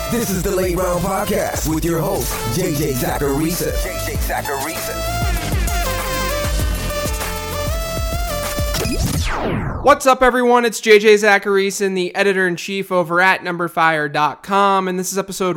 This is the Late Round Podcast with your host, JJ Zachariason. What's up, everyone? It's JJ Zachariason, the editor-in-chief over at numberfire.com, and this is episode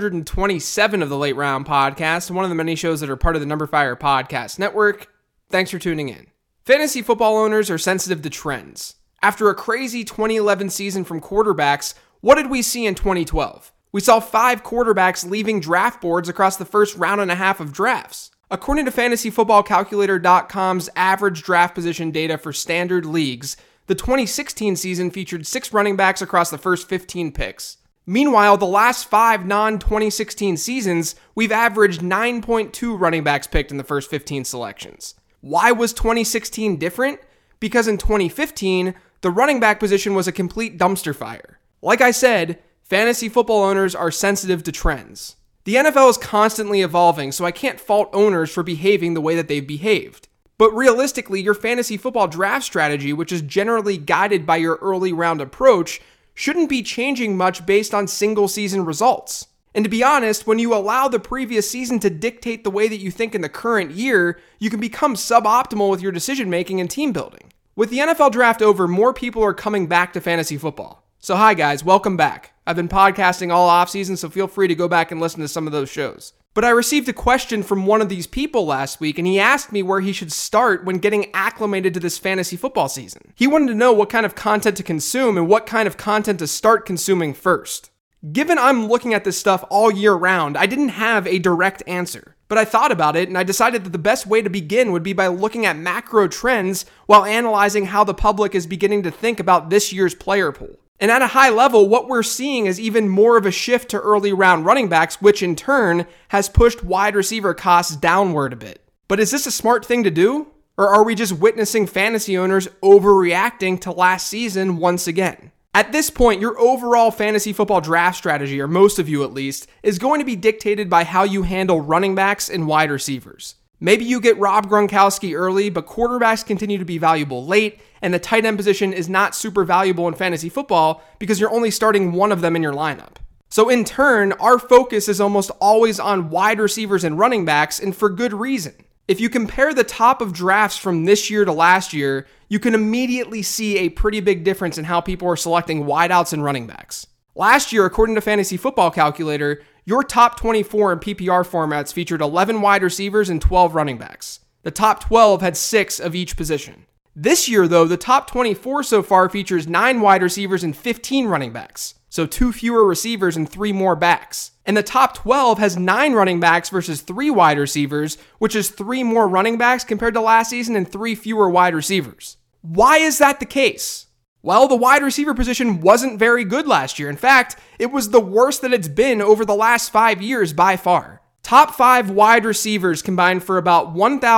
127 of the Late Round Podcast, one of the many shows that are part of the Numberfire Podcast Network. Thanks for tuning in. Fantasy football owners are sensitive to trends. After a crazy 2011 season from quarterbacks, what did we see in 2012? We saw 5 quarterbacks leaving draft boards across the first round and a half of drafts. According to FantasyFootballCalculator.com's average draft position data for standard leagues, the 2016 season featured 6 running backs across the first 15 picks. Meanwhile, the last 5 non-2016 seasons, we've averaged 9.2 running backs picked in the first 15 selections. Why was 2016 different? Because in 2015, the running back position was a complete dumpster fire. Like I said, fantasy football owners are sensitive to trends. The NFL is constantly evolving, so I can't fault owners for behaving the way that they've behaved. But realistically, your fantasy football draft strategy, which is generally guided by your early round approach, shouldn't be changing much based on single season results. And to be honest, when you allow the previous season to dictate the way that you think in the current year, you can become suboptimal with your decision making and team building. With the NFL draft over, more people are coming back to fantasy football. So hi guys, welcome back. I've been podcasting all offseason, so feel free to go back and listen to some of those shows. But I received a question from one of these people last week, and he asked me where he should start when getting acclimated to this fantasy football season. He wanted to know what kind of content to consume and what kind of content to start consuming first. Given I'm looking at this stuff all year round, I didn't have a direct answer. But I thought about it, and I decided that the best way to begin would be by looking at macro trends while analyzing how the public is beginning to think about this year's player pool. And at a high level, what we're seeing is even more of a shift to early round running backs, which in turn has pushed wide receiver costs downward a bit. But is this a smart thing to do? Or are we just witnessing fantasy owners overreacting to last season once again? At this point, your overall fantasy football draft strategy, or most of you at least, is going to be dictated by how you handle running backs and wide receivers. Maybe you get Rob Gronkowski early, but quarterbacks continue to be valuable late, and the tight end position is not super valuable in fantasy football because you're only starting one of them in your lineup. So in turn, our focus is almost always on wide receivers and running backs, and for good reason. If you compare the top of drafts from this year to last year, you can immediately see a pretty big difference in how people are selecting wideouts and running backs. Last year, according to Fantasy Football Calculator, your top 24 in PPR formats featured 11 wide receivers and 12 running backs. The top 12 had 6 of each position. This year, though, the top 24 so far features 9 wide receivers and 15 running backs. So 2 fewer receivers and 3 more backs. And the top 12 has 9 running backs versus 3 wide receivers, which is 3 more running backs compared to last season and 3 fewer wide receivers. Why is that the case? Well, the wide receiver position wasn't very good last year. In fact, it was the worst that it's been over the last 5 years by far. Top 5 wide receivers combined for about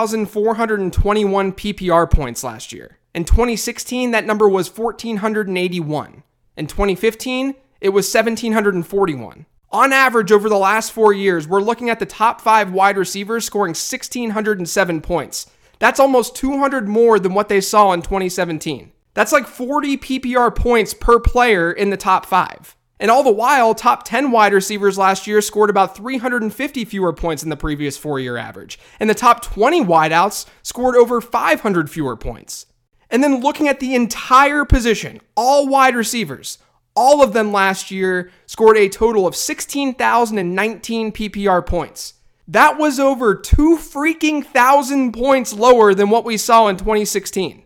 1,421 PPR points last year. In 2016, that number was 1,481. In 2015, it was 1,741. On average, over the last 4 years, we're looking at the top 5 wide receivers scoring 1,607 points. That's almost 200 more than what they saw in 2017. That's like 40 PPR points per player in the top 5. And all the while, top 10 wide receivers last year scored about 350 fewer points than the previous 4-year average. And the top 20 wideouts scored over 500 fewer points. And then looking at the entire position, all wide receivers, all of them last year scored a total of 16,019 PPR points. That was over 2,000 points lower than what we saw in 2016.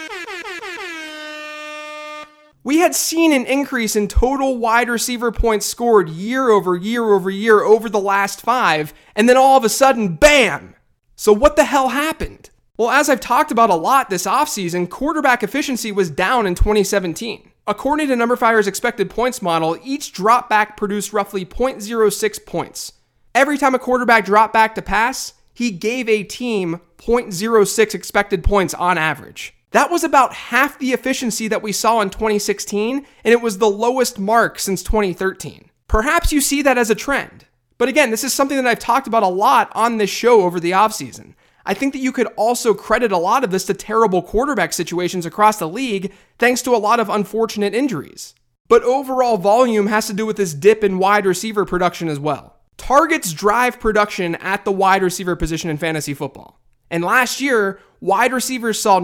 We had seen an increase in total wide receiver points scored year over year over year over the last 5, and then all of a sudden, bam! So what the hell happened? Well, as I've talked about a lot this offseason, quarterback efficiency was down in 2017. According to Numberfire's expected points model, each drop back produced roughly 0.06 points. Every time a quarterback dropped back to pass, he gave a team 0.06 expected points on average. That was about half the efficiency that we saw in 2016, and it was the lowest mark since 2013. Perhaps you see that as a trend. But again, this is something that I've talked about a lot on this show over the offseason. I think that you could also credit a lot of this to terrible quarterback situations across the league, thanks to a lot of unfortunate injuries. But overall volume has to do with this dip in wide receiver production as well. Targets drive production at the wide receiver position in fantasy football. And last year, wide receivers saw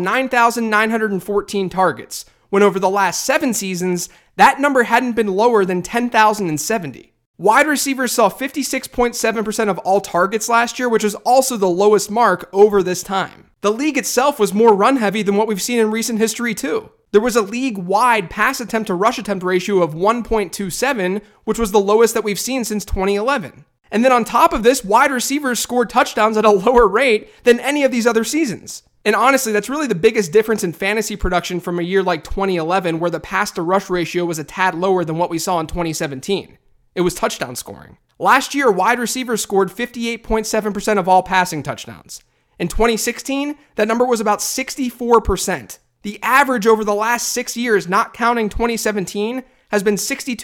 9,914 targets, when over the last 7 seasons, that number hadn't been lower than 10,070. Wide receivers saw 56.7% of all targets last year, which is also the lowest mark over this time. The league itself was more run-heavy than what we've seen in recent history too. There was a league-wide pass attempt to rush attempt ratio of 1.27, which was the lowest that we've seen since 2011. And then on top of this, wide receivers scored touchdowns at a lower rate than any of these other seasons. And honestly, that's really the biggest difference in fantasy production from a year like 2011, where the pass-to-rush ratio was a tad lower than what we saw in 2017. It was touchdown scoring. Last year, wide receivers scored 58.7% of all passing touchdowns. In 2016, that number was about 64%. The average over the last 6 years, not counting 2017, has been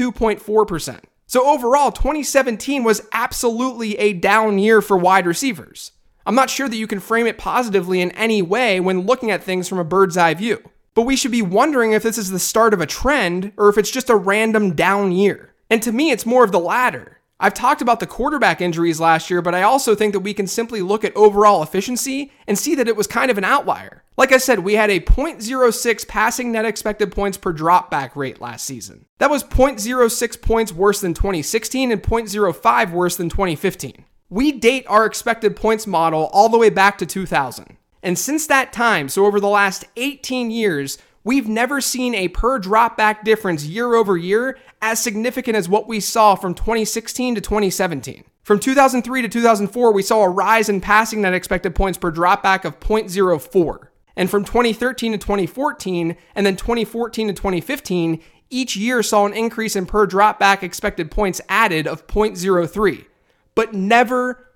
62.4%. So overall, 2017 was absolutely a down year for wide receivers. I'm not sure that you can frame it positively in any way when looking at things from a bird's eye view. But we should be wondering if this is the start of a trend or if it's just a random down year. And to me, it's more of the latter. I've talked about the quarterback injuries last year, but I also think that we can simply look at overall efficiency and see that it was kind of an outlier. Like I said, we had a 0.06 passing net expected points per dropback rate last season. That was 0.06 points worse than 2016 and 0.05 worse than 2015. We date our expected points model all the way back to 2000. And since that time, so over the last 18 years, we've never seen a per dropback difference year over year as significant as what we saw from 2016 to 2017. From 2003 to 2004, we saw a rise in passing net expected points per dropback of 0.04. And from 2013 to 2014, and then 2014 to 2015, each year saw an increase in per dropback expected points added of 0.03, but never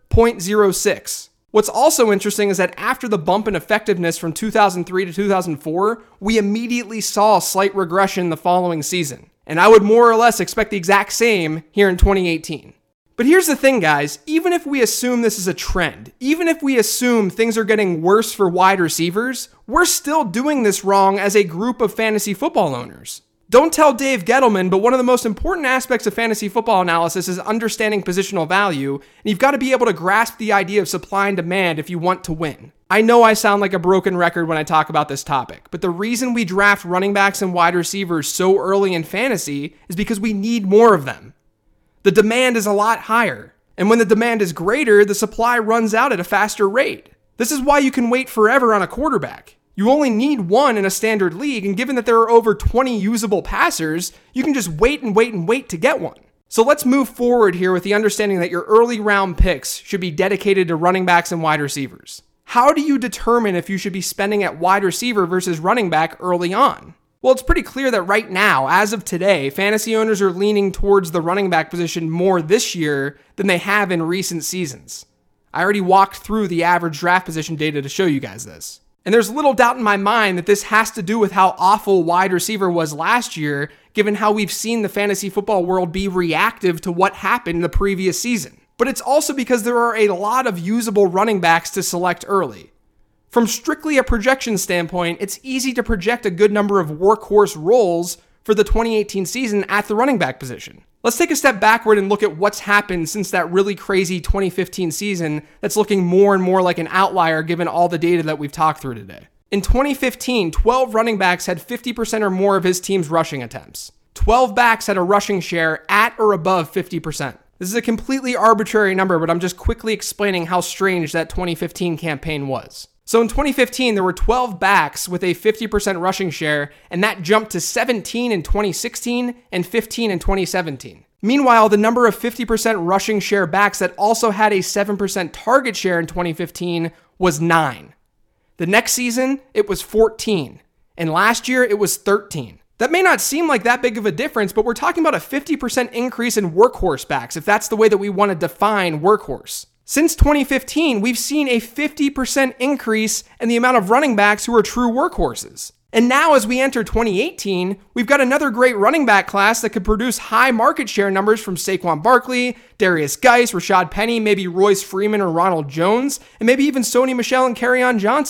0.06. What's also interesting is that after the bump in effectiveness from 2003 to 2004, we immediately saw a slight regression the following season. And I would more or less expect the exact same here in 2018. But here's the thing, guys. Even if we assume this is a trend, even if we assume things are getting worse for wide receivers, we're still doing this wrong as a group of fantasy football owners. Don't tell Dave Gettleman, but one of the most important aspects of fantasy football analysis is understanding positional value, and you've got to be able to grasp the idea of supply and demand if you want to win. I know I sound like a broken record when I talk about this topic, but the reason we draft running backs and wide receivers so early in fantasy is because we need more of them. The demand is a lot higher, and when the demand is greater, the supply runs out at a faster rate. This is why you can wait forever on a quarterback. You only need one in a standard league, and given that there are over 20 usable passers, you can just wait and wait and wait to get one. So let's move forward here with the understanding that your early round picks should be dedicated to running backs and wide receivers. How do you determine if you should be spending at wide receiver versus running back early on? Well, it's pretty clear that right now, as of today, fantasy owners are leaning towards the running back position more this year than they have in recent seasons. I already walked through the average draft position data to show you guys this. And there's little doubt in my mind that this has to do with how awful wide receiver was last year, given how we've seen the fantasy football world be reactive to what happened in the previous season. But it's also because there are a lot of usable running backs to select early. From strictly a projection standpoint, it's easy to project a good number of workhorse roles for the 2018 season at the running back position. Let's take a step backward and look at what's happened since that really crazy 2015 season that's looking more and more like an outlier given all the data that we've talked through today. In 2015, 12 running backs had 50% or more of his team's rushing attempts. 12 backs had a rushing share at or above 50%. This is a completely arbitrary number, but I'm just quickly explaining how strange that 2015 campaign was. So in 2015, there were 12 backs with a 50% rushing share, and that jumped to 17 in 2016 and 15 in 2017. Meanwhile, the number of 50% rushing share backs that also had a 7% target share in 2015 was 9. The next season, it was 14. And last year, it was 13. That may not seem like that big of a difference, but we're talking about a 50% increase in workhorse backs, if that's the way that we want to define workhorse. Since 2015, we've seen a 50% increase in the amount of running backs who are true workhorses. And now as we enter 2018, we've got another great running back class that could produce high market share numbers from Saquon Barkley, Darius Geis, Rashad Penny, maybe Royce Freeman or Ronald Jones, and maybe even Sony Michel and Kerryon Johnson.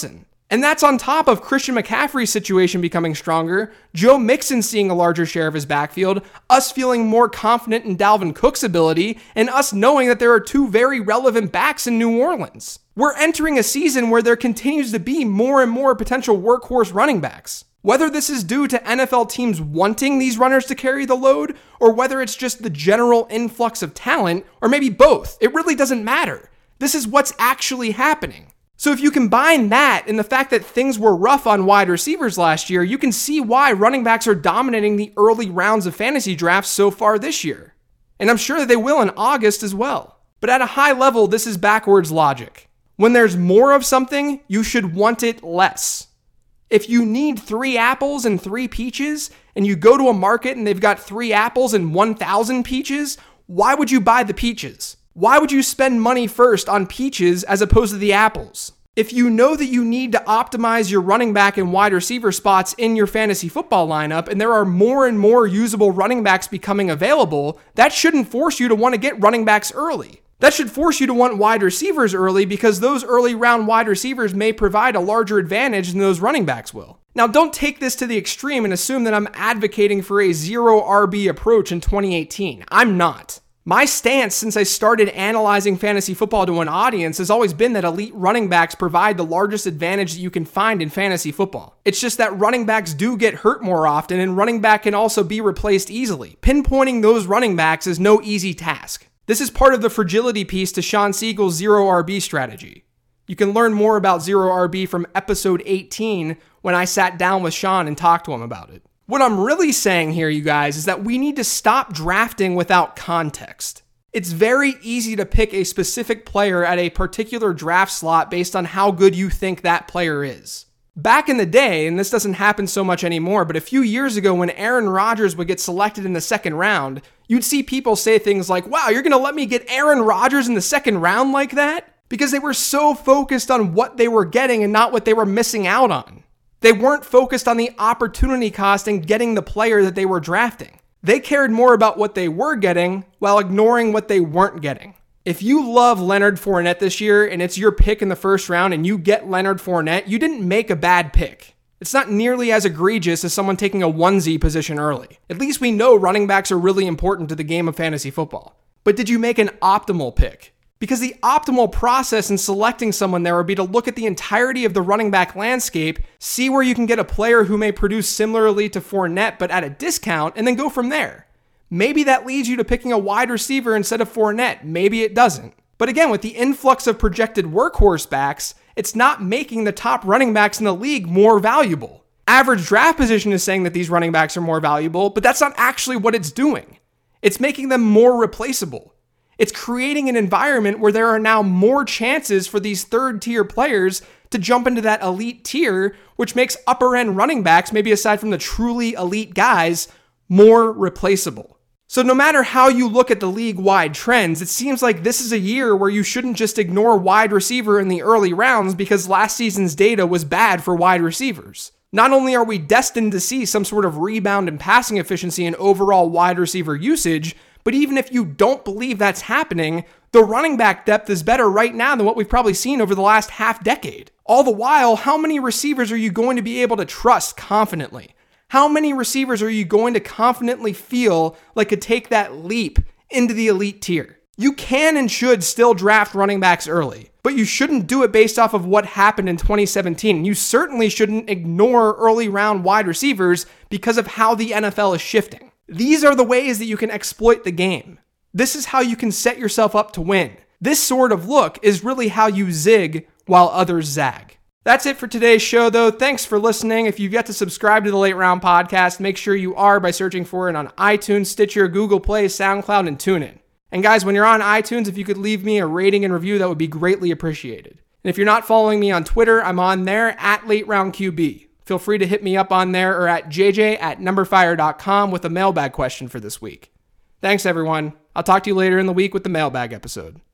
And that's on top of Christian McCaffrey's situation becoming stronger, Joe Mixon seeing a larger share of his backfield, us feeling more confident in Dalvin Cook's ability, and us knowing that there are two very relevant backs in New Orleans. We're entering a season where there continues to be more and more potential workhorse running backs. Whether this is due to NFL teams wanting these runners to carry the load, or whether it's just the general influx of talent, or maybe both, it really doesn't matter. This is what's actually happening. So if you combine that and the fact that things were rough on wide receivers last year, you can see why running backs are dominating the early rounds of fantasy drafts so far this year. And I'm sure that they will in August as well. But at a high level, this is backwards logic. When there's more of something, you should want it less. If you need 3 apples and 3 peaches, and you go to a market and they've got 3 apples and 1,000 peaches, why would you buy the peaches? Why would you spend money first on peaches as opposed to the apples? If you know that you need to optimize your running back and wide receiver spots in your fantasy football lineup, and there are more and more usable running backs becoming available, that shouldn't force you to want to get running backs early. That should force you to want wide receivers early because those early round wide receivers may provide a larger advantage than those running backs will. Now, don't take this to the extreme and assume that I'm advocating for a zero RB approach in 2018. I'm not. My stance since I started analyzing fantasy football to an audience has always been that elite running backs provide the largest advantage that you can find in fantasy football. It's just that running backs do get hurt more often, and running back can also be replaced easily. Pinpointing those running backs is no easy task. This is part of the fragility piece to Shawn Siegel's zero RB strategy. You can learn more about zero RB from episode 18 when I sat down with Shawn and talked to him about it. What I'm really saying here, you guys, is that we need to stop drafting without context. It's very easy to pick a specific player at a particular draft slot based on how good you think that player is. Back in the day, and this doesn't happen so much anymore, but a few years ago when Aaron Rodgers would get selected in the second round, you'd see people say things like, wow, you're going to let me get Aaron Rodgers in the second round like that? Because they were so focused on what they were getting and not what they were missing out on. They weren't focused on the opportunity cost and getting the player that they were drafting. They cared more about what they were getting while ignoring what they weren't getting. If you love Leonard Fournette this year and it's your pick in the first round and you get Leonard Fournette, you didn't make a bad pick. It's not nearly as egregious as someone taking a onesie position early. At least we know running backs are really important to the game of fantasy football. But did you make an optimal pick? Because the optimal process in selecting someone there would be to look at the entirety of the running back landscape, see where you can get a player who may produce similarly to Fournette but at a discount, and then go from there. Maybe that leads you to picking a wide receiver instead of Fournette. Maybe it doesn't. But again, with the influx of projected workhorse backs, it's not making the top running backs in the league more valuable. Average draft position is saying that these running backs are more valuable, but that's not actually what it's doing. It's making them more replaceable. It's creating an environment where there are now more chances for these third-tier players to jump into that elite tier, which makes upper-end running backs, maybe aside from the truly elite guys, more replaceable. So no matter how you look at the league-wide trends, it seems like this is a year where you shouldn't just ignore wide receiver in the early rounds because last season's data was bad for wide receivers. Not only are we destined to see some sort of rebound in passing efficiency and overall wide receiver usage, but even if you don't believe that's happening, the running back depth is better right now than what we've probably seen over the last half decade. All the while, how many receivers are you going to be able to trust confidently? How many receivers are you going to confidently feel like could take that leap into the elite tier? You can and should still draft running backs early, but you shouldn't do it based off of what happened in 2017. You certainly shouldn't ignore early round wide receivers because of how the NFL is shifting. These are the ways that you can exploit the game. This is how you can set yourself up to win. This sort of look is really how you zig while others zag. That's it for today's show, though. Thanks for listening. If you've yet to subscribe to the Late Round Podcast, make sure you are by searching for it on iTunes, Stitcher, Google Play, SoundCloud, and TuneIn. And guys, when you're on iTunes, if you could leave me a rating and review, that would be greatly appreciated. And if you're not following me on Twitter, I'm on there at LateRoundQB. Feel free to hit me up on there or at jj@numberfire.com with a mailbag question for this week. Thanks, everyone. I'll talk to you later in the week with the mailbag episode.